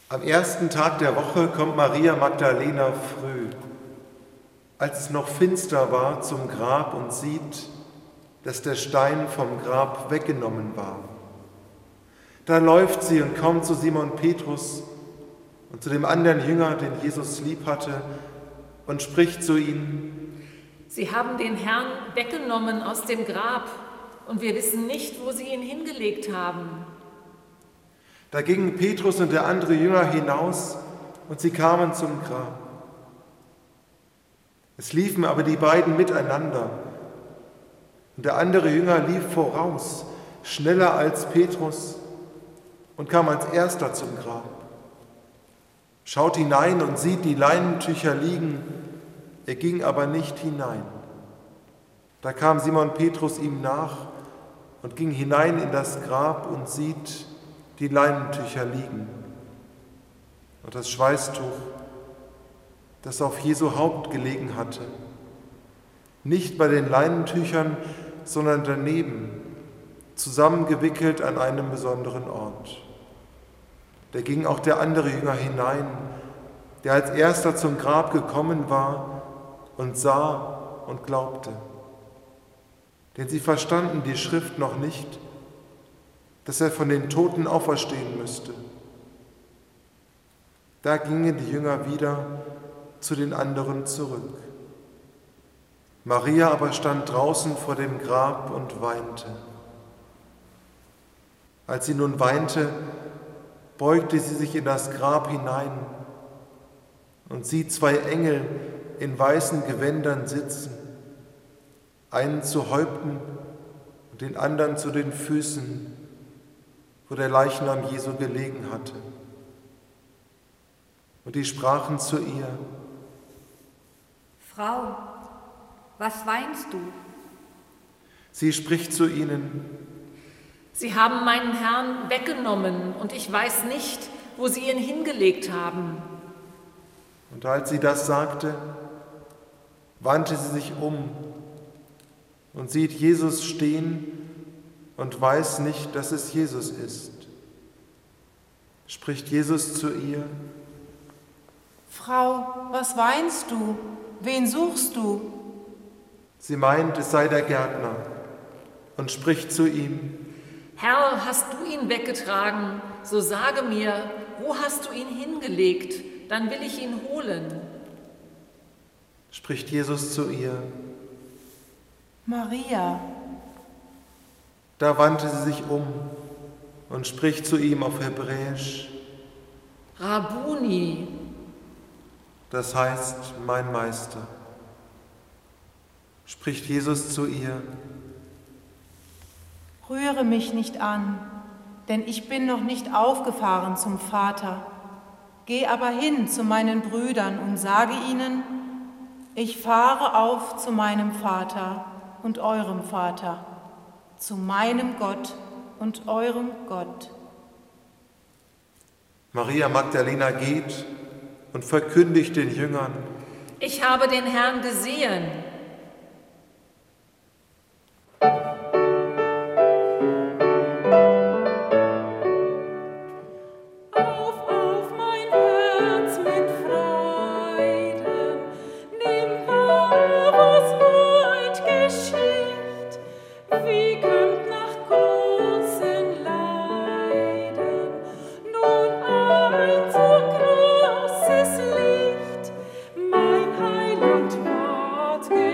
Am ersten Tag der Woche kommt Maria Magdalena früh, als es noch finster war, zum Grab und sieht, dass der Stein vom Grab weggenommen war. Da läuft sie und kommt zu Simon Petrus und zu dem anderen Jünger, den Jesus lieb hatte, und spricht zu ihnen: Sie haben den Herrn weggenommen aus dem Grab und wir wissen nicht, wo sie ihn hingelegt haben. Da gingen Petrus und der andere Jünger hinaus und sie kamen zum Grab. Es liefen aber die beiden miteinander. Und der andere Jünger lief voraus, schneller als Petrus, und kam als erster zum Grab. Schaut hinein und sieht die Leinentücher liegen, er ging aber nicht hinein. Da kam Simon Petrus ihm nach und ging hinein in das Grab und sieht die Leinentücher liegen und das Schweißtuch, das auf Jesu Haupt gelegen hatte. Nicht bei den Leinentüchern, sondern daneben, zusammengewickelt an einem besonderen Ort. Da ging auch der andere Jünger hinein, der als erster zum Grab gekommen war und sah und glaubte. Denn sie verstanden die Schrift noch nicht, dass er von den Toten auferstehen müsste. Da gingen die Jünger wieder zu den anderen zurück. Maria aber stand draußen vor dem Grab und weinte. Als sie nun weinte, beugte sie sich in das Grab hinein und sieht zwei Engel in weißen Gewändern sitzen, einen zu Häupten und den anderen zu den Füßen, wo der Leichnam Jesu gelegen hatte. Und die sprachen zu ihr: Frau, was weinst du? Sie spricht zu ihnen: Sie haben meinen Herrn weggenommen und ich weiß nicht, wo sie ihn hingelegt haben. Und als sie das sagte, wandte sie sich um und sieht Jesus stehen und weiß nicht, dass es Jesus ist. Spricht Jesus zu ihr: Frau, was weinst du? Wen suchst du? Sie meint, es sei der Gärtner, und spricht zu ihm: Herr, hast du ihn weggetragen, so sage mir, wo hast du ihn hingelegt, dann will ich ihn holen. Spricht Jesus zu ihr: Maria. Da wandte sie sich um und spricht zu ihm auf Hebräisch: Rabuni. Das heißt, mein Meister. Spricht Jesus zu ihr: Rühre mich nicht an, denn ich bin noch nicht aufgefahren zum Vater. Geh aber hin zu meinen Brüdern und sage ihnen: Ich fahre auf zu meinem Vater und eurem Vater, zu meinem Gott und eurem Gott. Maria Magdalena geht und verkündigt den Jüngern: Ich habe den Herrn gesehen. Mein Heiland ward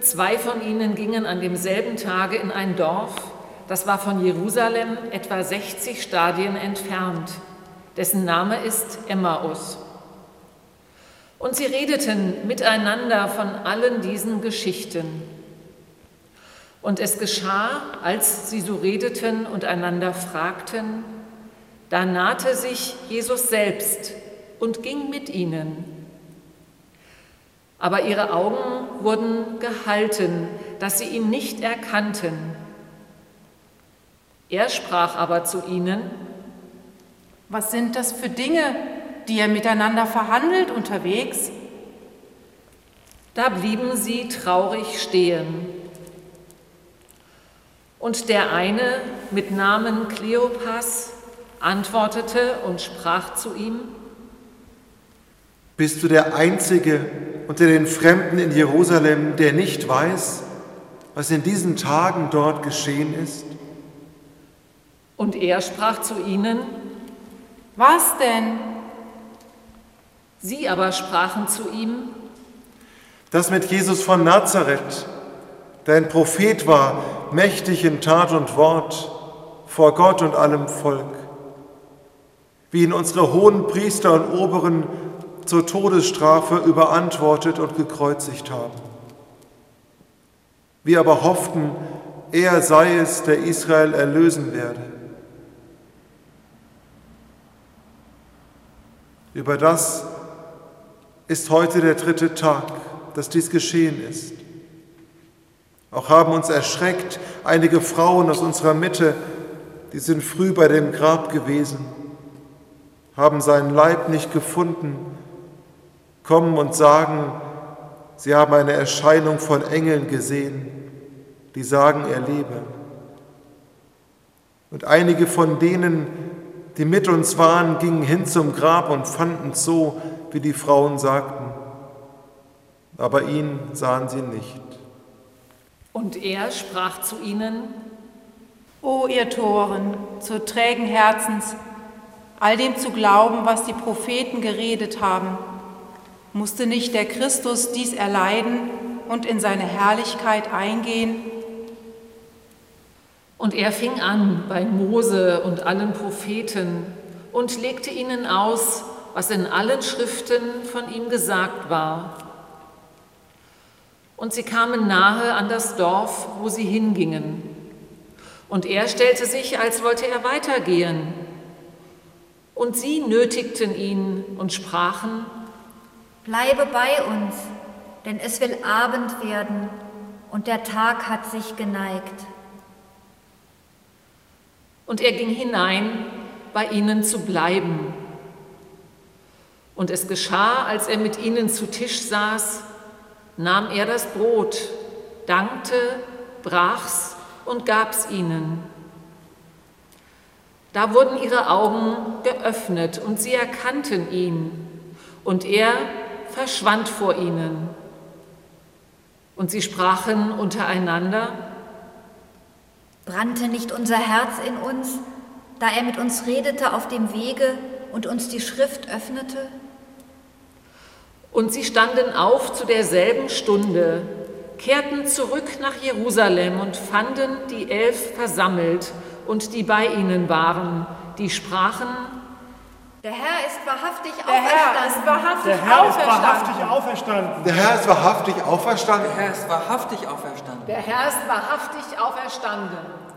2 von ihnen gingen an demselben Tage in ein Dorf, das war von Jerusalem etwa 60 Stadien entfernt, dessen Name ist Emmaus. Und sie redeten miteinander von allen diesen Geschichten. Und es geschah, als sie so redeten und einander fragten, da nahte sich Jesus selbst und ging mit ihnen. Aber ihre Augen wurden gehalten, dass sie ihn nicht erkannten. Er sprach aber zu ihnen: Was sind das für Dinge, die ihr miteinander verhandelt unterwegs? Da blieben sie traurig stehen. Und der eine mit Namen Kleopas antwortete und sprach zu ihm: Bist du der Einzige unter den Fremden in Jerusalem, der nicht weiß, was in diesen Tagen dort geschehen ist? Und er sprach zu ihnen: Was denn? Sie aber sprachen zu ihm: Das mit Jesus von Nazareth, der ein Prophet war, mächtig in Tat und Wort, vor Gott und allem Volk, wie ihn unsere hohen Priester und Oberen zur Todesstrafe überantwortet und gekreuzigt haben. Wir aber hofften, er sei es, der Israel erlösen werde. Über das ist heute der 3. Tag, dass dies geschehen ist. Auch haben uns erschreckt einige Frauen aus unserer Mitte, die sind früh bei dem Grab gewesen, haben seinen Leib nicht gefunden, kommen und sagen, sie haben eine Erscheinung von Engeln gesehen, die sagen, er lebe. Und einige von denen, die mit uns waren, gingen hin zum Grab und fanden es so, wie die Frauen sagten. Aber ihn sahen sie nicht. Und er sprach zu ihnen: O ihr Toren, so trägen Herzens, all dem zu glauben, was die Propheten geredet haben. Musste nicht der Christus dies erleiden und in seine Herrlichkeit eingehen? Und er fing an bei Mose und allen Propheten und legte ihnen aus, was in allen Schriften von ihm gesagt war. Und sie kamen nahe an das Dorf, wo sie hingingen. Und er stellte sich, als wollte er weitergehen. Und sie nötigten ihn und sprachen: Bleibe bei uns, denn es will Abend werden und der Tag hat sich geneigt. Und er ging hinein, bei ihnen zu bleiben. Und es geschah, als er mit ihnen zu Tisch saß, nahm er das Brot, dankte, brach's und gab's ihnen. Da wurden ihre Augen geöffnet und sie erkannten ihn, und er verschwand vor ihnen. Und sie sprachen untereinander: Brannte nicht unser Herz in uns, da er mit uns redete auf dem Wege und uns die Schrift öffnete? Und sie standen auf zu derselben Stunde, kehrten zurück nach Jerusalem und fanden die 11 versammelt und die bei ihnen waren, die sprachen: Der Herr ist wahrhaftig Der Herr ist wahrhaftig auferstanden. Der Herr ist wahrhaftig auferstanden. Der Herr ist wahrhaftig auferstanden. Der Herr ist wahrhaftig auferstanden.